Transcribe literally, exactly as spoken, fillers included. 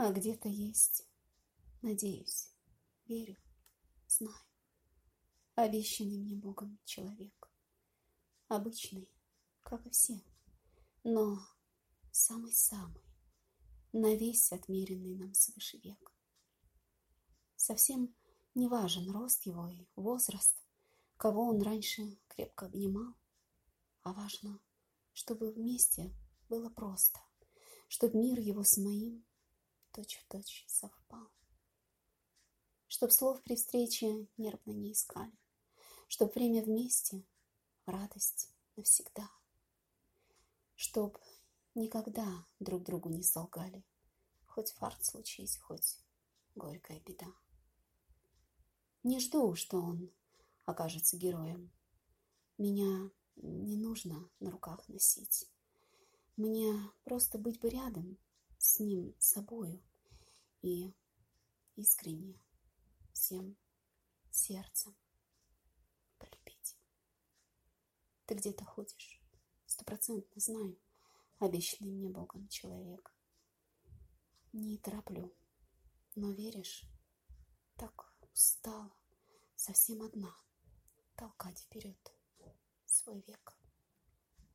А где-то есть, надеюсь, верю, знаю, обещанный мне Богом человек. Обычный, как и все, но самый-самый, на весь отмеренный нам свыше век. Совсем не важен рост его и возраст, кого он раньше крепко обнимал, а важно, чтобы вместе было просто, чтоб мир его с моим точь-в-точь совпал, чтоб слов при встрече нервно не искали, чтоб время вместе в радость навсегда, чтоб никогда друг другу не солгали, хоть фарт случись, хоть горькая беда. Не жду, что он окажется героем. Меня не нужно на руках носить. Мне просто быть бы рядом с ним, собою, и искренне всем сердцем полюбить. Ты где-то ходишь, стопроцентно знаю, обещанный мне Богом человек. Не тороплю, но веришь, так устала, совсем одна, толкать вперед свой век.